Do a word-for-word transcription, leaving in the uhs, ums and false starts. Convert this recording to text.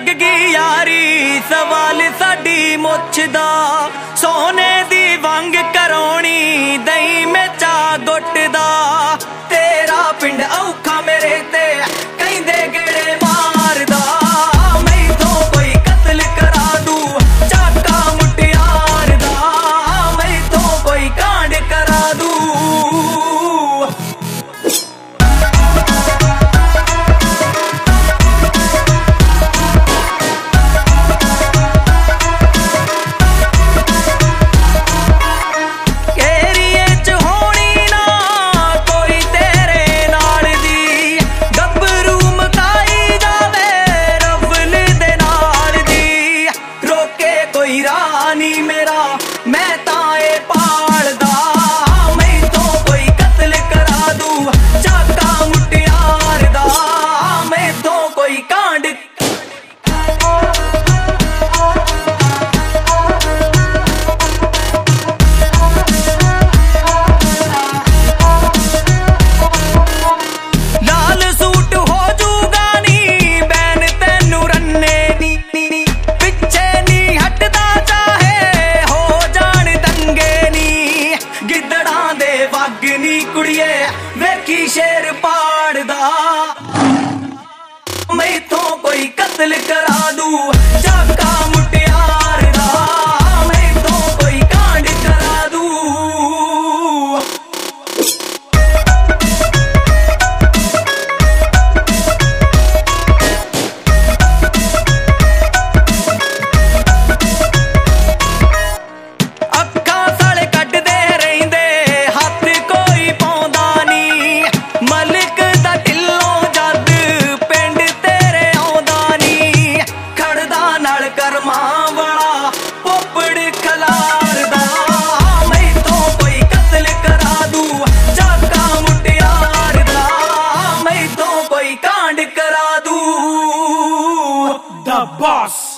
लग गई यारी सवाल साडी मुछ दा सोने दी वंग करौनी दई में चा गुट दा तेरा पिंड औखा मेरे ते कहंदे गेड़े मारदा मैथों कोई कत्ल करा दू चाका मुटियार दा मैथों कोई कांड करा दू मेरा मैं ताए पालदा मैथों कोई कत्ल करा दू चाका मुटियार दा मैथों कोई कांड लाल सूट हो जूगा नी बैन तेनू रन्ने नी पिछे नी हटदा नी कुड़िए वेखी शेर पाड़दा मैथों कोई कत्ल करा दू चाका मुटियार दा मैथों कोई कांड करा दू अखा साले कटदे रहिंदे हथ कोई पौंदा नी मलिक दा ढिल्लों जद पिंड तेरे आउंदा नी खड़दा नाल करमां वाला पोपड़ खलारदा मैथों कोई कत्ल करा दू चाका मुटियार दा मैथों कोई कांड करा दू द बॉस।